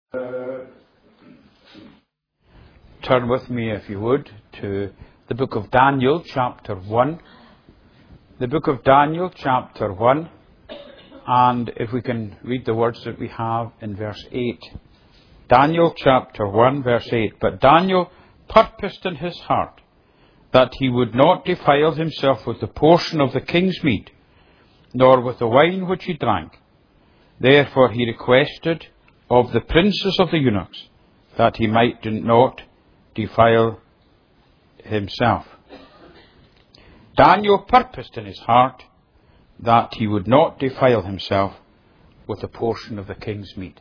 Turn with me, if you would, to the book of Daniel, chapter 1. The book of Daniel, chapter 1. And if we can read the words that we have in verse 8. Daniel, chapter 1, verse 8. But Daniel purposed in his heart that he would not defile himself with the portion of the king's meat, nor with the wine which he drank. Therefore he requested of the princes of the eunuchs that he might not defile himself. Daniel purposed in his heart that he would not defile himself with a portion of the king's meat.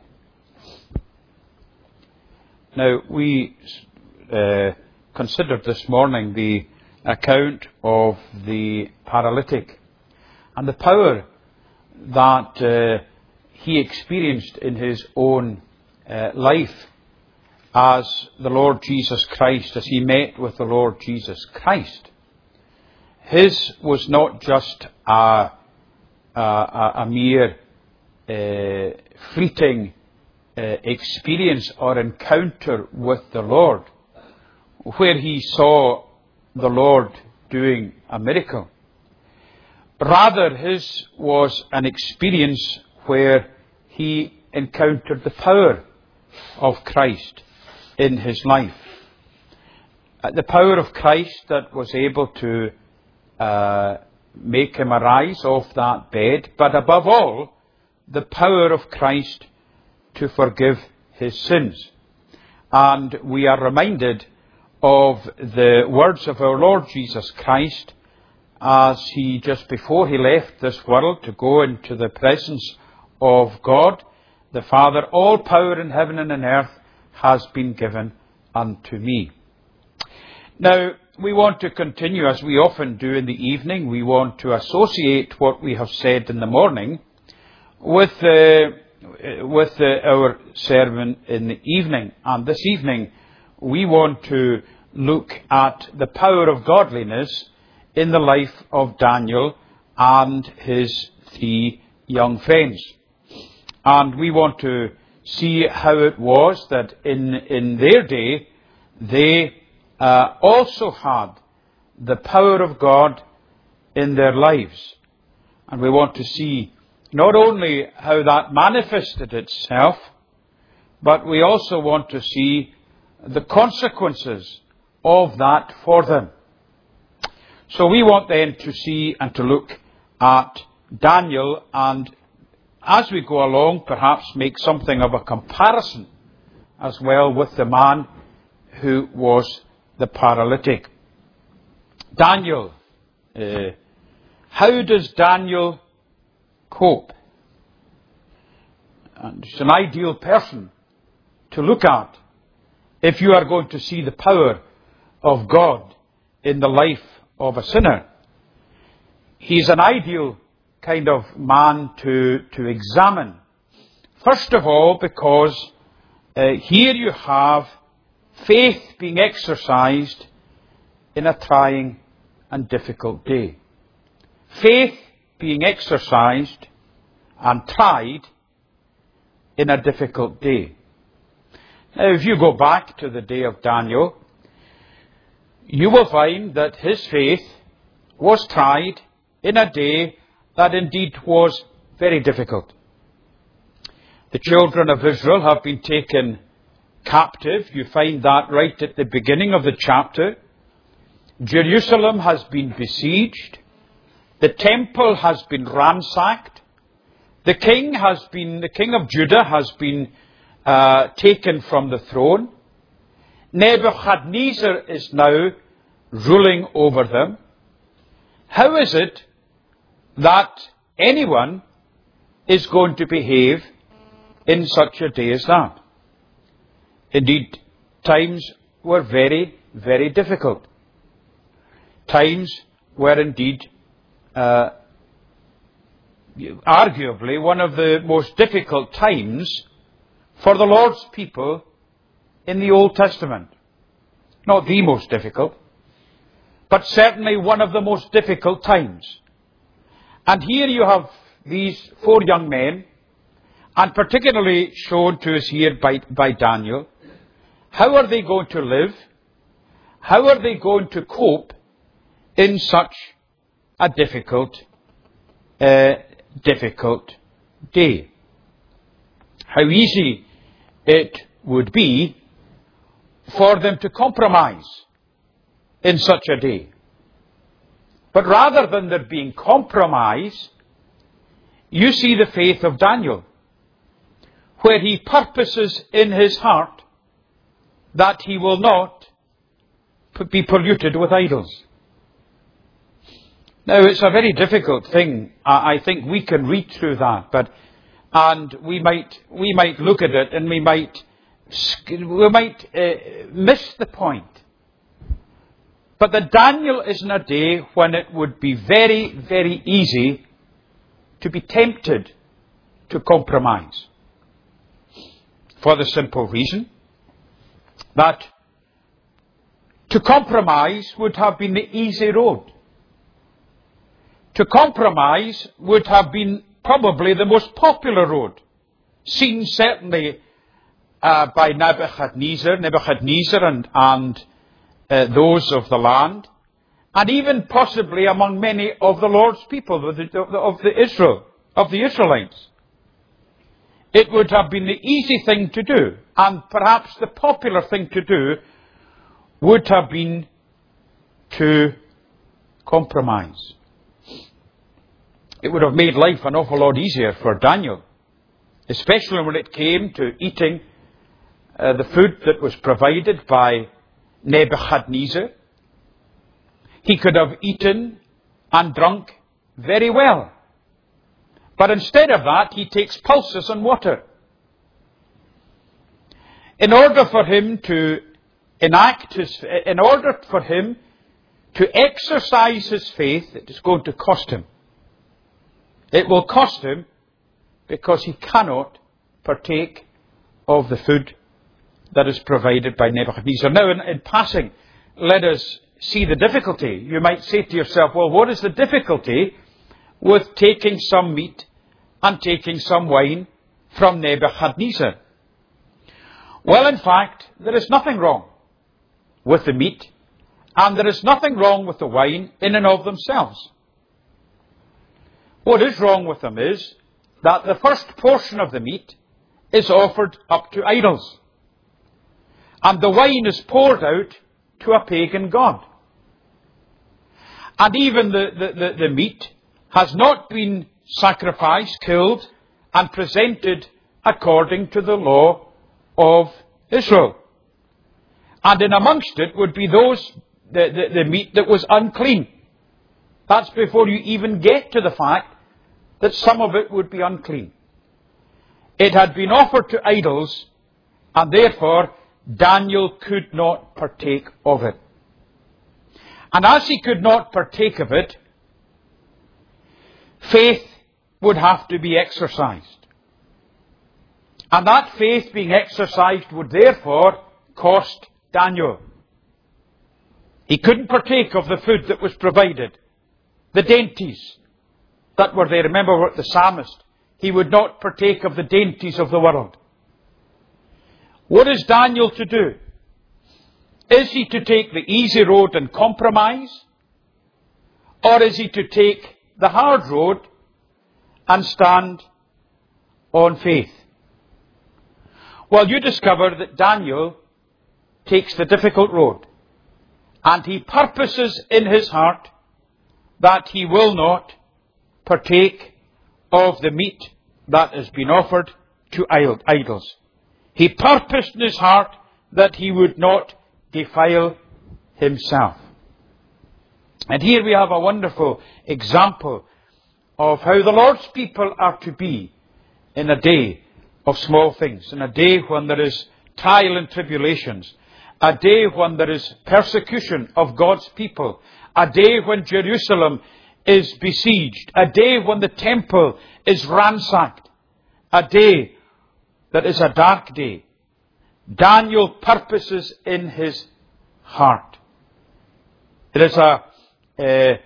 Now, we considered this morning the account of the paralytic and the power that he experienced in his own life as the Lord Jesus Christ, as he met with the Lord Jesus Christ. His was not just a mere fleeting experience or encounter with the Lord, where he saw the Lord doing a miracle. Rather, his was an experience where he encountered the power of Christ in his life. The power of Christ that was able to make him arise off that bed, but above all, the power of Christ to forgive his sins. And we are reminded of the words of our Lord Jesus Christ as he, just before he left this world to go into the presence of God, the Father, all power in heaven and in earth has been given unto me. Now, we want to continue, as we often do in the evening. We want to associate what we have said in the morning with our sermon in the evening. And this evening, we want to look at the power of godliness in the life of Daniel and his three young friends. And we want to see how it was that in their day, they also had the power of God in their lives. And we want to see not only how that manifested itself, but we also want to see the consequences of that for them. So we want then to see and to look at Daniel, and as we go along, perhaps make something of a comparison as well with the man who was the paralytic. Daniel. How does Daniel cope? And he's an ideal person to look at if you are going to see the power of God in the life of a sinner. He's an ideal kind of man to examine. First of all, because here you have faith being exercised in a trying and difficult day. Faith being exercised and tried in a difficult day. Now, if you go back to the day of Daniel, you will find that his faith was tried in a day that indeed was very difficult. The children of Israel have been taken captive. You find that right at the beginning of the chapter. Jerusalem has been besieged. The temple has been ransacked. The king of Judah has been taken from the throne. Nebuchadnezzar is now ruling over them. How is it that anyone is going to behave in such a day as that? Indeed, times were very, very difficult. Times were indeed arguably one of the most difficult times for the Lord's people in the Old Testament. Not the most difficult, but certainly one of the most difficult times. And here you have these four young men, and particularly shown to us here by Daniel. How are they going to live? How are they going to cope in such a difficult day? How easy it would be for them to compromise in such a day. But rather than there being compromise, you see the faith of Daniel, where he purposes in his heart that he will not be polluted with idols. Now, it's a very difficult thing. I think we can read through that, and we might look at it and we might miss the point. But that Daniel is in a day when it would be very, very easy to be tempted to compromise. For the simple reason that to compromise would have been the easy road. To compromise would have been probably the most popular road, seen certainly by Nebuchadnezzar and those of the land, and even possibly among many of the Lord's people, of the Israelites. It would have been the easy thing to do, and perhaps the popular thing to do would have been to compromise. It would have made life an awful lot easier for Daniel, especially when it came to eating the food that was provided by Nebuchadnezzar. He could have eaten and drunk very well. But instead of that, he takes pulses and water. In order for him to exercise his faith, it is going to cost him. It will cost him because he cannot partake of the food that is provided by Nebuchadnezzar. Now, in passing, let us see the difficulty. You might say to yourself, well, what is the difficulty with taking some meat and taking some wine from Nebuchadnezzar? Well, in fact, there is nothing wrong with the meat, and there is nothing wrong with the wine in and of themselves. What is wrong with them is that the first portion of the meat is offered up to idols, and the wine is poured out to a pagan god. And even the meat has not been sacrificed, killed, and presented according to the law of Israel. And in amongst it would be the meat that was unclean. That's before you even get to the fact that some of it would be unclean. It had been offered to idols, and therefore Daniel could not partake of it. And as he could not partake of it, faith would have to be exercised. And that faith being exercised would therefore cost Daniel. He couldn't partake of the food that was provided, the dainties that were there. Remember what the psalmist, he would not partake of the dainties of the world. What is Daniel to do? Is he to take the easy road and compromise? Or is he to take the hard road and stand on faith? Well, you discover that Daniel takes the difficult road, and he purposes in his heart that he will not partake of the meat that has been offered to idols. He purposed in his heart that he would not defile himself. And here we have a wonderful example of how the Lord's people are to be in a day of small things, in a day when there is trial and tribulations, a day when there is persecution of God's people, a day when Jerusalem is besieged, a day when the temple is ransacked, a day that is a dark day. Daniel purposes in his heart. It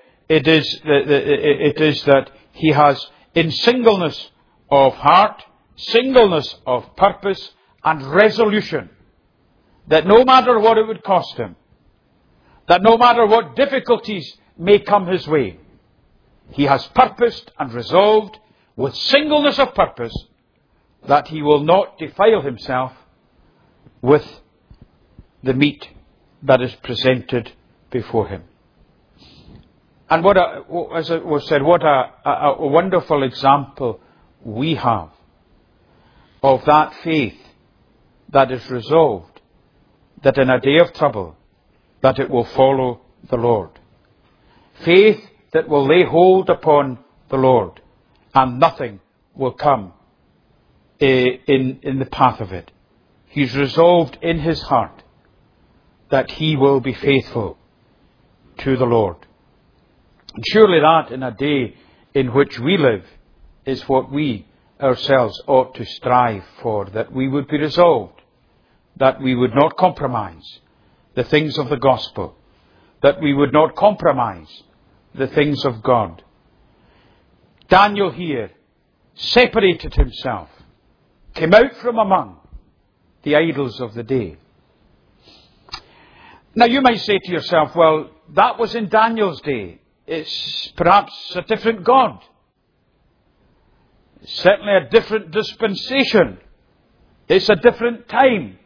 is that he has, in singleness of heart, singleness of purpose and resolution, that no matter what it would cost him, that no matter what difficulties may come his way, he has purposed and resolved with singleness of purpose that he will not defile himself with the meat that is presented before him. And as it was said, what a wonderful example we have of that faith that is resolved, that in a day of trouble, that it will follow the Lord. Faith that will lay hold upon the Lord, and nothing will come in the path of it. He's resolved in his heart that he will be faithful to the Lord. And surely that, in a day in which we live, is what we ourselves ought to strive for, that we would be resolved, that we would not compromise the things of the gospel, that we would not compromise the things of God. Daniel here separated himself, came out from among the idols of the day. Now you might say to yourself, well, that was in Daniel's day. It's perhaps a different God. It's certainly a different dispensation. It's a different time.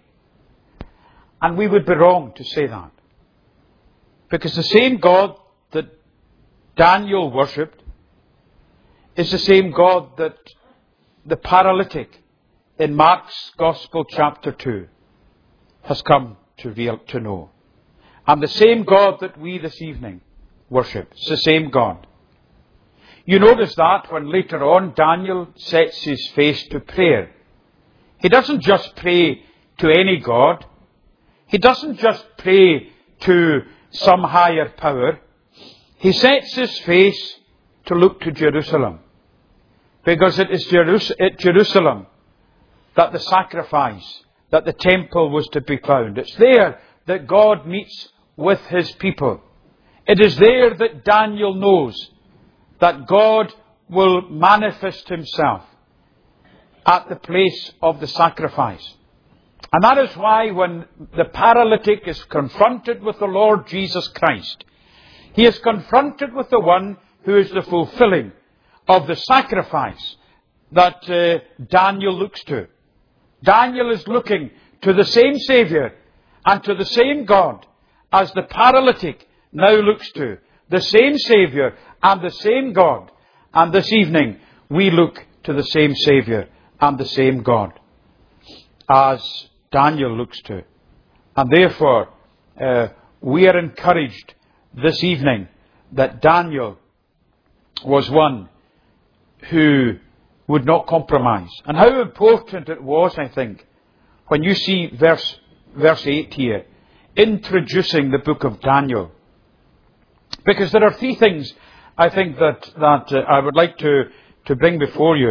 And we would be wrong to say that. Because the same God that Daniel worshipped is the same God that the paralytic in Mark's Gospel chapter 2 has come to know. And the same God that we this evening worship. It's the same God. You notice that when later on Daniel sets his face to prayer. He doesn't just pray to any God. He doesn't just pray to some higher power. He sets his face to look to Jerusalem. Because it is at Jerusalem that the sacrifice, that the temple was to be found. It's there that God meets with his people. It is there that Daniel knows that God will manifest himself at the place of the sacrifice. And that is why when the paralytic is confronted with the Lord Jesus Christ, he is confronted with the one who is the fulfilling of the sacrifice that Daniel looks to. Daniel is looking to the same Saviour and to the same God as the paralytic now looks to. The same Saviour and the same God. And this evening we look to the same Saviour and the same God as Daniel looks to. And therefore we are encouraged this evening that Daniel was one who would not compromise. And how important it was, I think, when you see verse 8 here, introducing the book of Daniel. Because there are three things, I think, that I would like to bring before you.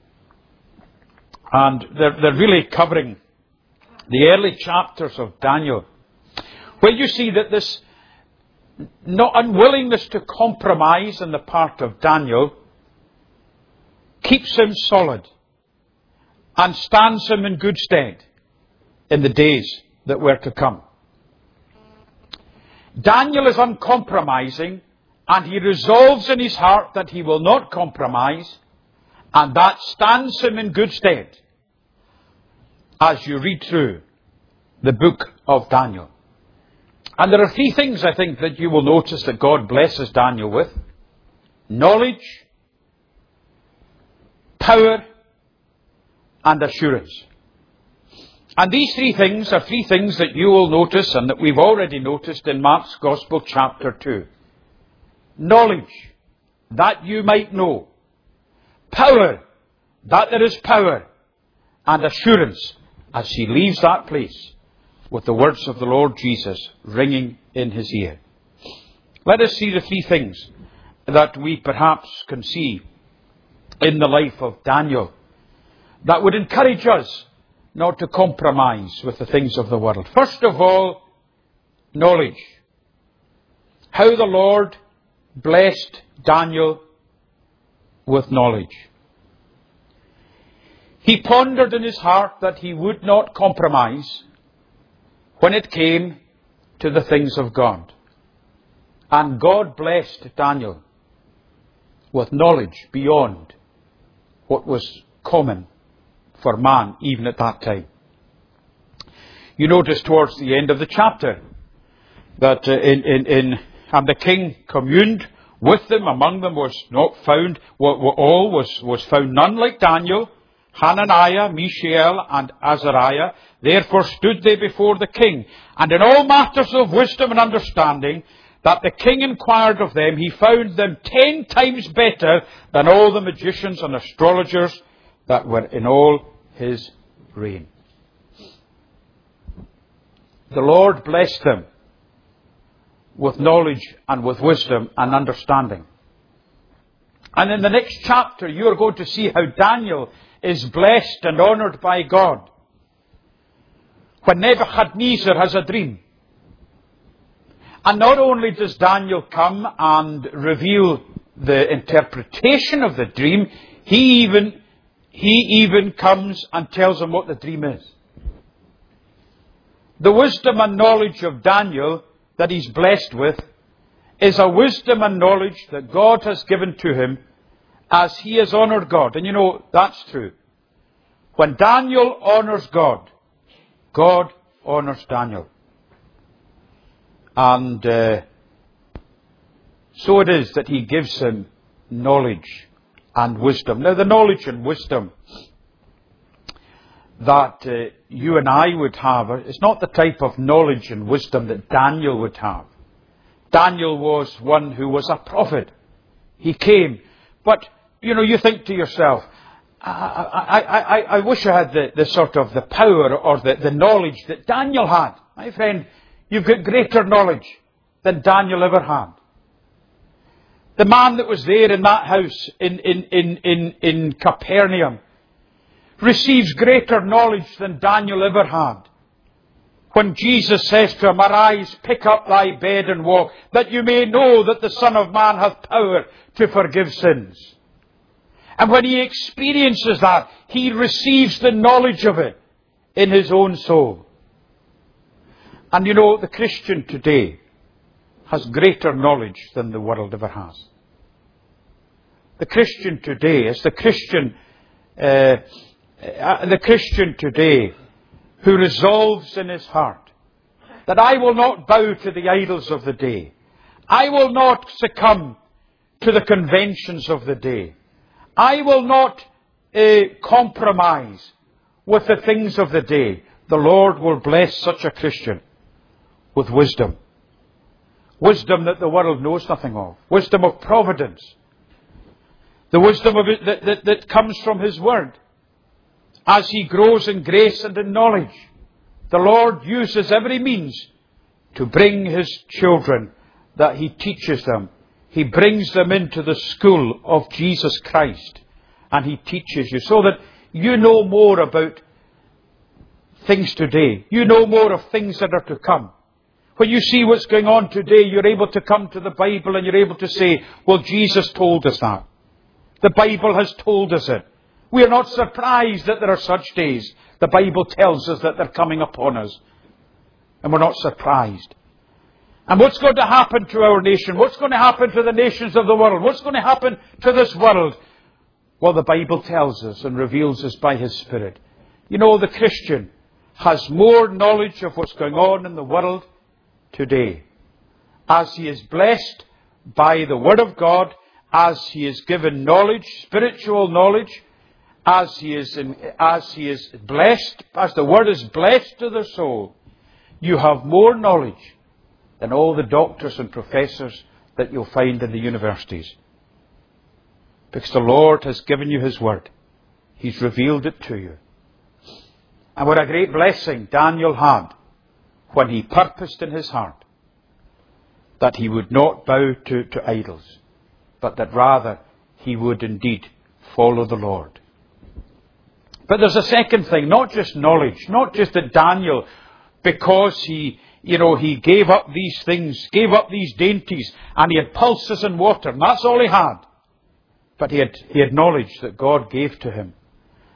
And they're really covering the early chapters of Daniel, where you see that this unwillingness to compromise on the part of Daniel keeps him solid and stands him in good stead in the days that were to come. Daniel is uncompromising, and he resolves in his heart that he will not compromise, and that stands him in good stead as you read through the book of Daniel. And there are three things, I think, that you will notice that God blesses Daniel with: knowledge, power, and assurance. And these three things are three things that you will notice and that we've already noticed in Mark's Gospel chapter 2. Knowledge, that you might know. Power, that there is power. And assurance, as he leaves that place with the words of the Lord Jesus ringing in his ear. Let us see the three things that we perhaps can see in the life of Daniel that would encourage us not to compromise with the things of the world. First of all, knowledge. How the Lord blessed Daniel with knowledge. He pondered in his heart that he would not compromise when it came to the things of God. And God blessed Daniel with knowledge beyond what was common for man even at that time. You notice towards the end of the chapter that and the king communed with them. Among them was not found, was found none like Daniel, Hananiah, Mishael, and Azariah. Therefore stood they before the king. And in all matters of wisdom and understanding, that the king inquired of them, he found them 10 times better than all the magicians and astrologers that were in all his reign. The Lord blessed them with knowledge and with wisdom and understanding. And in the next chapter, you are going to see how Daniel is blessed and honoured by God. When Nebuchadnezzar has a dream. And not only does Daniel come and reveal the interpretation of the dream, he even comes and tells him what the dream is. The wisdom and knowledge of Daniel that he's blessed with is a wisdom and knowledge that God has given to him as he has honoured God. And you know, that's true. When Daniel honours God, God honours Daniel. And so it is that he gives him knowledge and wisdom. Now, the knowledge and wisdom that you and I would have is not the type of knowledge and wisdom that Daniel would have. Daniel was one who was a prophet. He came. But, you know, you think to yourself, I wish I had the sort of the power or the knowledge that Daniel had. My friend, you've got greater knowledge than Daniel ever had. The man that was there in that house in Capernaum receives greater knowledge than Daniel ever had. When Jesus says to him, "Arise, pick up thy bed and walk, that you may know that the Son of Man hath power to forgive sins." And when he experiences that, he receives the knowledge of it in his own soul. And you know, the Christian today has greater knowledge than the world ever has. The Christian today is the Christian today who resolves in his heart that I will not bow to the idols of the day. I will not succumb to the conventions of the day. I will not compromise with the things of the day. The Lord will bless such a Christian with wisdom. Wisdom that the world knows nothing of. Wisdom of providence. The wisdom of it that comes from His Word. As he grows in grace and in knowledge, the Lord uses every means to bring His children that He teaches them. He brings them into the school of Jesus Christ and He teaches you so that you know more about things today. You know more of things that are to come. When you see what's going on today, you're able to come to the Bible and you're able to say, well, Jesus told us that. The Bible has told us it. We are not surprised that there are such days. The Bible tells us that they're coming upon us. And we're not surprised. And what's going to happen to our nation? What's going to happen to the nations of the world? What's going to happen to this world? Well, the Bible tells us and reveals us by His Spirit. You know, the Christian has more knowledge of what's going on in the world today. As he is blessed by the Word of God, as he is given knowledge, spiritual knowledge, as he is blessed, as the Word is blessed to the soul, you have more knowledge than all the doctors and professors that you'll find in the universities. Because the Lord has given you His Word. He's revealed it to you. And what a great blessing Daniel had when he purposed in his heart that he would not bow to idols, but that rather he would indeed follow the Lord. But there's a second thing, not just knowledge, not just that Daniel, because he gave up these things, gave up these dainties, and he had pulses and water, and that's all he had. But he had knowledge that God gave to him.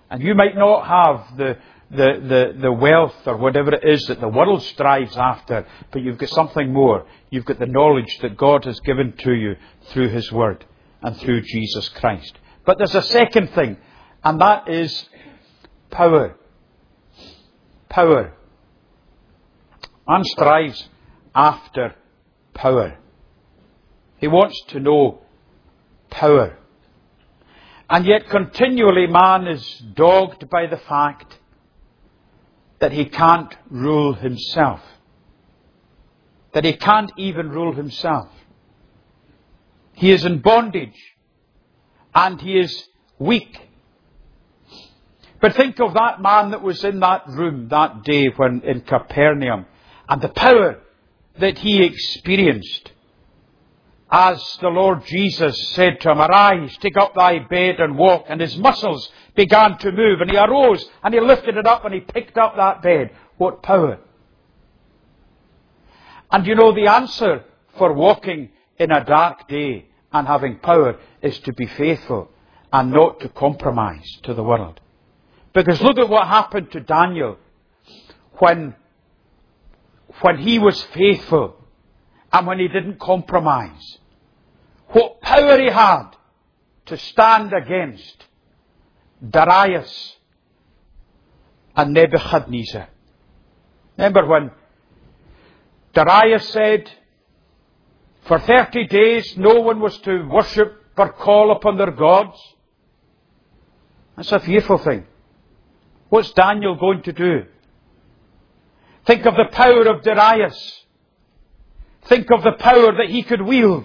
And you might not have the wealth or whatever it is that the world strives after, but you've got something more. You've got the knowledge that God has given to you through His Word and through Jesus Christ. But there's a second thing, and that is power. Power. Man strives after power. He wants to know power. And yet continually man is dogged by the fact that he can't rule himself. That he can't even rule himself. He is in bondage. And he is weak. But think of that man that was in that room that day when in Capernaum. And the power that he experienced. As the Lord Jesus said to him, "Arise, take up thy bed and walk." And his muscles began to move. And he arose and he lifted it up and he picked up that bed. What power! And you know, the answer for walking in a dark day and having power is to be faithful and not to compromise to the world. Because look at what happened to Daniel when he was faithful and when he didn't compromise. What power he had to stand against Darius and Nebuchadnezzar. Remember when Darius said, for 30 days no one was to worship or call upon their gods? That's a fearful thing. What's Daniel going to do? Think of the power of Darius. Think of the power that he could wield.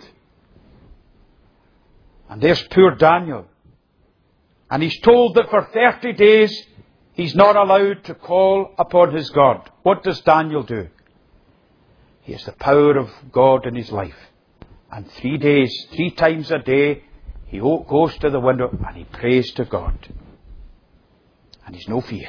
And there's poor Daniel. And he's told that for 30 days he's not allowed to call upon his God. What does Daniel do? He has the power of God in his life. And 3 days, 3 times a day, he goes to the window and he prays to God. And he's no fear.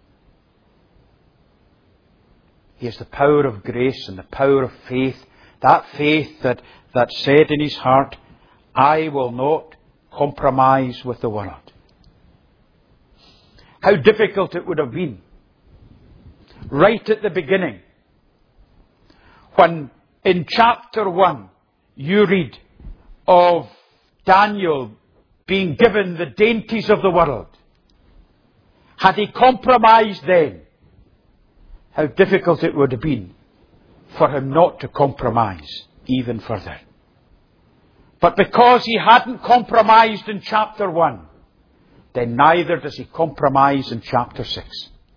He has the power of grace and the power of faith. That faith that said in his heart, I will not compromise with the world. How difficult it would have been. Right at the beginning. When in chapter 1 you read of Daniel being given the dainties of the world. Had he compromised then, how difficult it would have been for him not to compromise even further. But because he hadn't compromised in chapter 1, then neither does he compromise in chapter 6.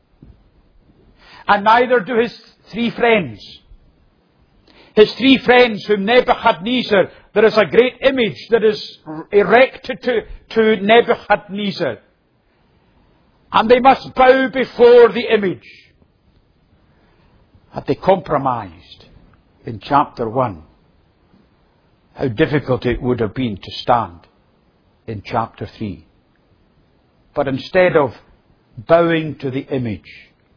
And neither do his 3 friends. His 3 friends whom Nebuchadnezzar, there is a great image that is erected to Nebuchadnezzar. And they must bow before the image. Had they compromised in chapter 1, how difficult it would have been to stand in chapter 3. But instead of bowing to the image,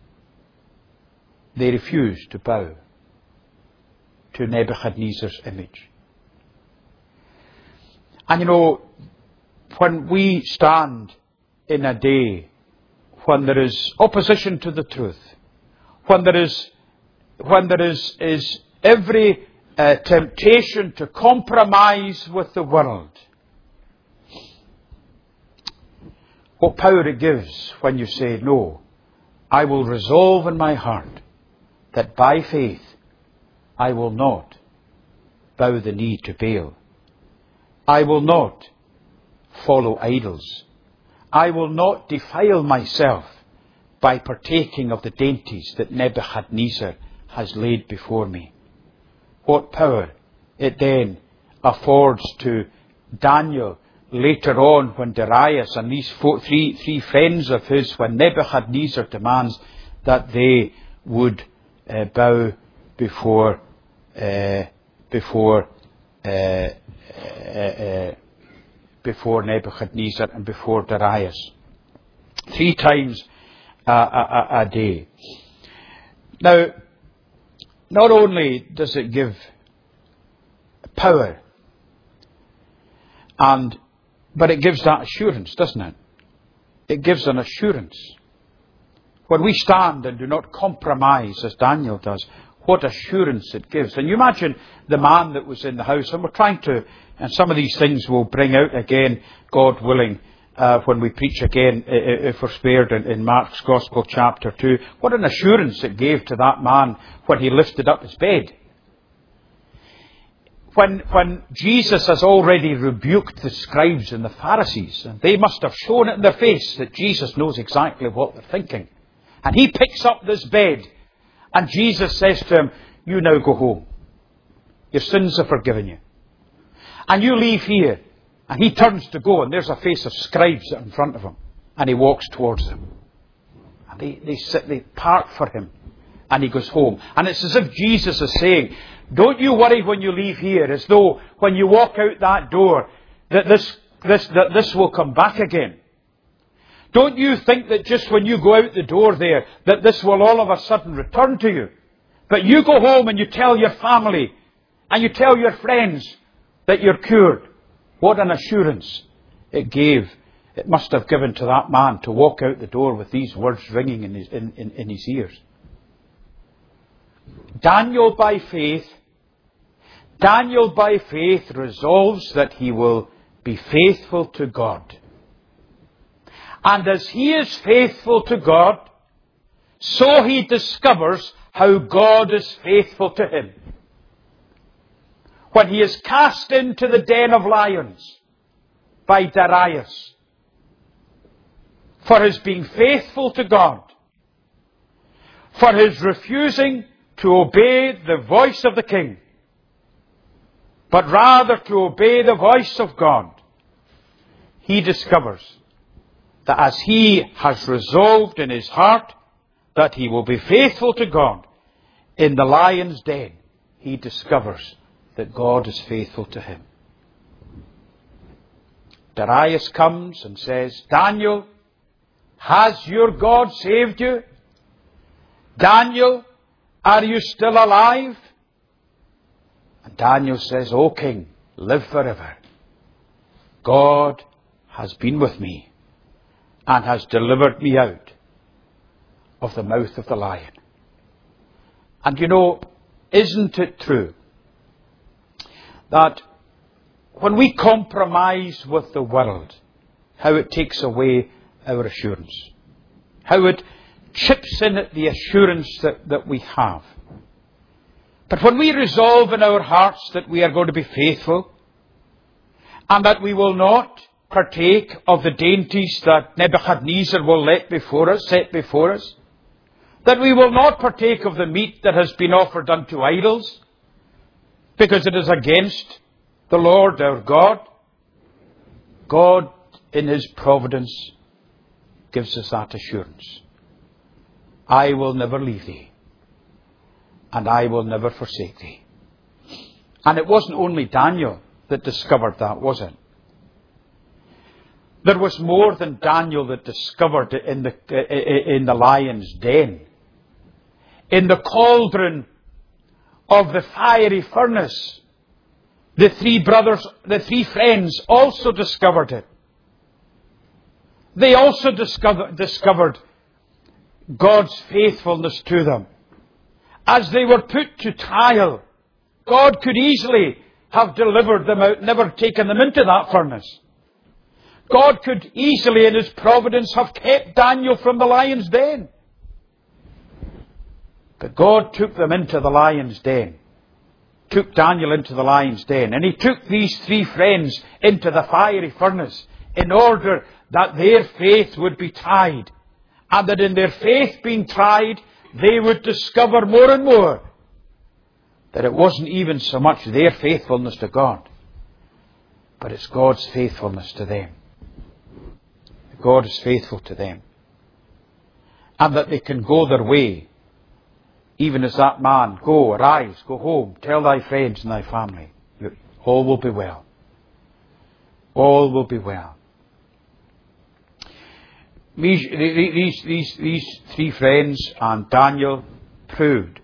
they refused to bow to Nebuchadnezzar's image. And you know, when we stand in a day when there is opposition to the truth, when there is every temptation to compromise with the world, what power it gives when you say, no, I will resolve in my heart that by faith I will not bow the knee to Baal. I will not follow idols. I will not defile myself by partaking of the dainties that Nebuchadnezzar has laid before me. What power it then affords to Daniel later on when Darius and these 3 friends of his, when Nebuchadnezzar demands that they would bow before Nebuchadnezzar and before Darius. 3 times a day. Now, not only does it give power, but it gives that assurance, doesn't it? it gives an assurance. When we stand and do not compromise as Daniel does, what assurance it gives. And you imagine the man that was in the house, and we're trying to, and some of these things we'll bring out again, God willing, when we preach again, if we're spared, in Mark's Gospel chapter 2. What an assurance it gave to that man when he lifted up his bed. When Jesus has already rebuked the scribes and the Pharisees, and they must have shown it in their face that Jesus knows exactly what they're thinking. And he picks up this bed, and Jesus says to him, you now go home. Your sins are forgiven you. And you leave here. And he turns to go, and there's a face of scribes in front of him. And he walks towards them. And they part for him. And he goes home. And it's as if Jesus is saying, don't you worry when you leave here, as though when you walk out that door, that this will come back again. Don't you think that just when you go out the door there, that this will all of a sudden return to you. But you go home and you tell your family, and you tell your friends that you're cured. What an assurance it gave. It must have given to that man to walk out the door with these words ringing in his ears. Daniel by faith resolves that he will be faithful to God. And as he is faithful to God, so he discovers how God is faithful to him. When he is cast into the den of lions by Darius for his being faithful to God, for his refusing to obey the voice of the king, but rather to obey the voice of God, he discovers that as he has resolved in his heart that he will be faithful to God, in the lion's den, he discovers that God is faithful to him. Darius comes and says, Daniel, has your God saved you? Daniel, are you still alive? And Daniel says, O king, live forever. God has been with me and has delivered me out of the mouth of the lion. And you know, isn't it true that when we compromise with the world, how it takes away our assurance, how it chips in at the assurance that we have. But when we resolve in our hearts that we are going to be faithful, and that we will not partake of the dainties that Nebuchadnezzar will set before us, that we will not partake of the meat that has been offered unto idols, because it is against the Lord our God, God in his providence gives us that assurance. I will never leave thee, and I will never forsake thee. And it wasn't only Daniel that discovered that, was it? There was more than Daniel that discovered it in the lion's den. In the cauldron of the fiery furnace, the three friends also discovered it. They also discovered God's faithfulness to them. As they were put to trial, God could easily have delivered them out, never taken them into that furnace. God could easily, in his providence, have kept Daniel from the lion's den. But God took them into the lion's den. Took Daniel into the lion's den. And he took these three friends into the fiery furnace in order that their faith would be tried. And that in their faith being tried, they would discover more and more that it wasn't even so much their faithfulness to God, but it's God's faithfulness to them. God is faithful to them. And that they can go their way, even as that man, go, arise, go home, tell thy friends and thy family, all will be well. All will be well. These three friends and Daniel proved,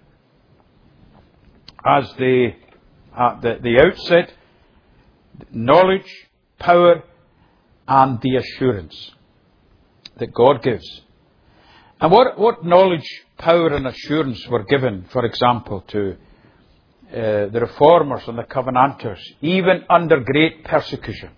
as they, at the outset, knowledge, power, and the assurance. that God gives. And what knowledge, power and assurance were given, for example, to the Reformers and the Covenanters, even under great persecution.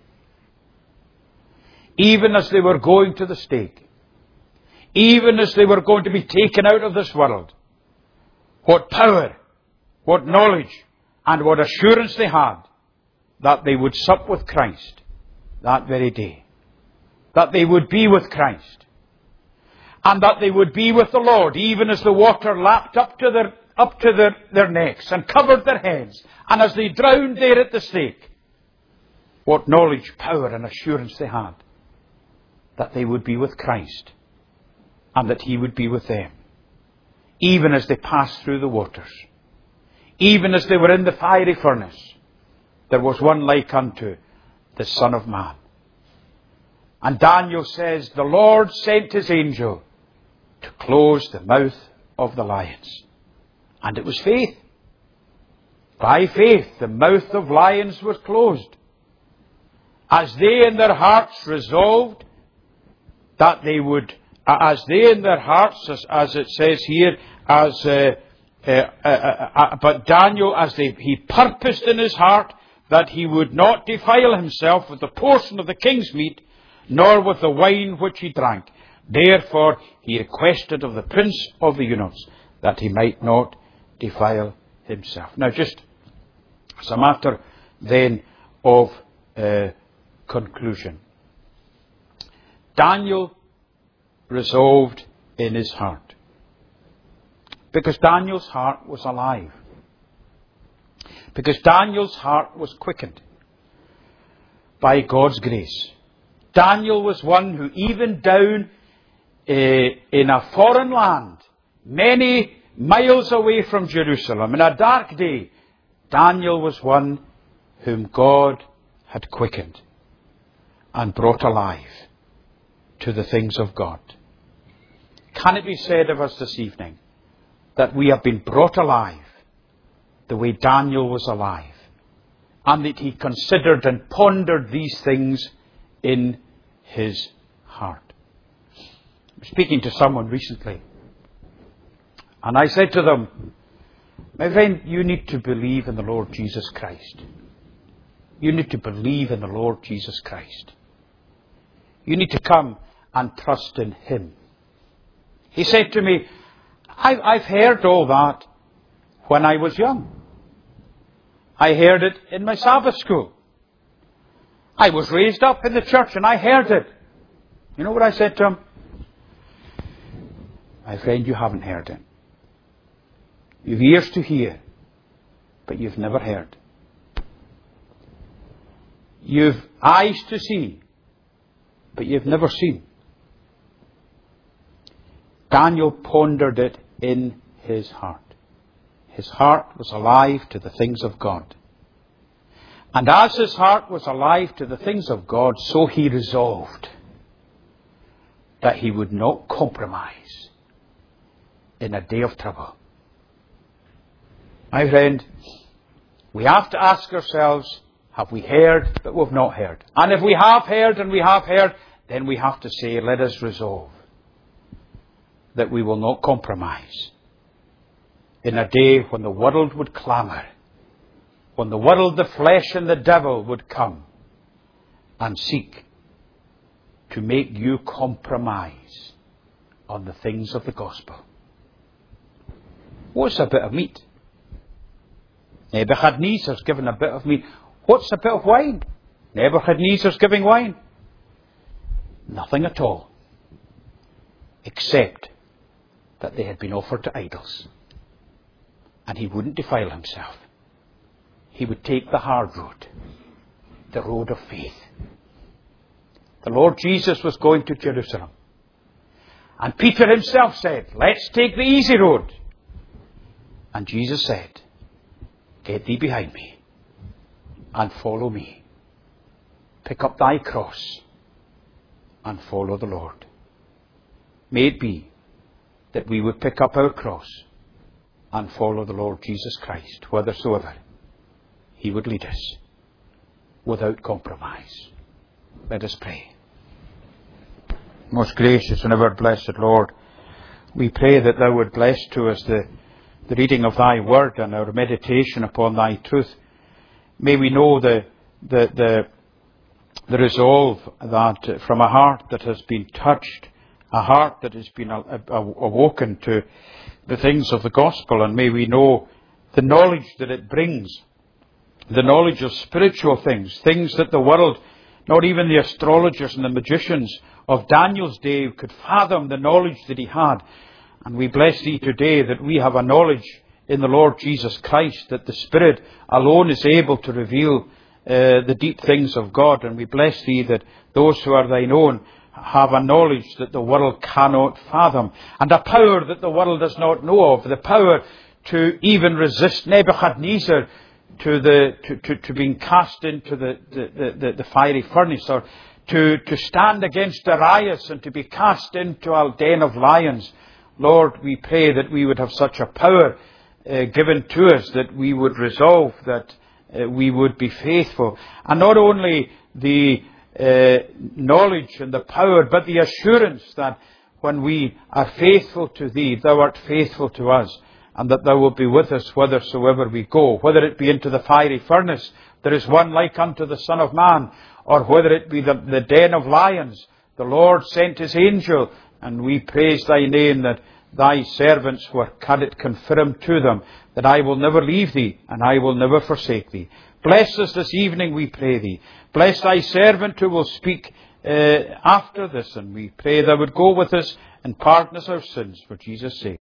Even as they were going to the stake. Even as they were going to be taken out of this world. What power, what knowledge, and what assurance they had that they would sup with Christ that very day. That they would be with Christ. And that they would be with the Lord, even as the water lapped up to their necks and covered their heads. And as they drowned there at the stake, what knowledge, power and assurance they had that they would be with Christ and that He would be with them, even as they passed through the waters. Even as they were in the fiery furnace, there was one like unto the Son of Man. And Daniel says, the Lord sent His angel to close the mouth of the lions. And it was faith. By faith, the mouth of lions was closed. As they in their hearts resolved that they would, as they in their hearts, as it says here, but Daniel, he purposed in his heart that he would not defile himself with the portion of the king's meat, nor with the wine which he drank. Therefore he requested of the prince of the eunuchs that he might not defile himself. Now, just as a matter then of conclusion. Daniel resolved in his heart. Because Daniel's heart was alive. Because Daniel's heart was quickened by God's grace. Daniel was one who, even down in a foreign land, many miles away from Jerusalem, in a dark day, Daniel was one whom God had quickened and brought alive to the things of God. Can it be said of us this evening that we have been brought alive the way Daniel was alive, and that he considered and pondered these things in his heart? I was speaking to someone recently, and I said to them, my friend, you need to believe in the Lord Jesus Christ. You need to believe in the Lord Jesus Christ. You need to come and trust in Him. He said to me, I've heard all that when I was young. I heard it in my Sabbath school. I was raised up in the church and I heard it. You know what I said to him? My friend, you haven't heard it. You've ears to hear, but you've never heard. You've eyes to see, but you've never seen. Daniel pondered it in his heart. His heart was alive to the things of God. And as his heart was alive to the things of God, so he resolved that he would not compromise in a day of trouble. My friend, we have to ask ourselves, have we heard but we've not heard? And if we have heard and we have heard, then we have to say, let us resolve that we will not compromise in a day when the world would clamour, when the world, the flesh and the devil would come and seek to make you compromise on the things of the gospel. What's a bit of meat? Nebuchadnezzar's given a bit of meat. What's a bit of wine? Nebuchadnezzar's giving wine. Nothing at all. Except that they had been offered to idols. And he wouldn't defile himself. He would take the hard road. The road of faith. The Lord Jesus was going to Jerusalem. And Peter himself said, let's take the easy road. And Jesus said, get thee behind me and follow me. Pick up thy cross and follow the Lord. May it be that we would pick up our cross and follow the Lord Jesus Christ, whithersoever He would lead us, without compromise. Let us pray. Most gracious and ever blessed Lord, we pray that Thou would bless to us the reading of Thy word and our meditation upon Thy truth. May we know the resolve that from a heart that has been touched, a heart that has been awoken to the things of the gospel, and may we know the knowledge that it brings, the knowledge of spiritual things, things that the world, not even the astrologers and the magicians of Daniel's day could fathom the knowledge that he had. And we bless Thee today that we have a knowledge in the Lord Jesus Christ, that the Spirit alone is able to reveal the deep things of God. And we bless Thee that those who are Thine own have a knowledge that the world cannot fathom, and a power that the world does not know of, the power to even resist Nebuchadnezzar to being cast into the fiery furnace, or to stand against Darius and to be cast into a den of lions. Lord, we pray that we would have such a power given to us, that we would resolve that we would be faithful. And not only the knowledge and the power, but the assurance that when we are faithful to Thee, Thou art faithful to us, and that Thou wilt be with us whithersoever we go. Whether it be into the fiery furnace, there is one like unto the Son of Man, or whether it be the den of lions, the Lord sent His angel, and we praise Thy name that Thy servants were confirmed to them, that I will never leave Thee, and I will never forsake Thee. Bless us this evening, we pray Thee. Bless Thy servant who will speak after this, and we pray Thou would go with us and pardon us our sins for Jesus' sake.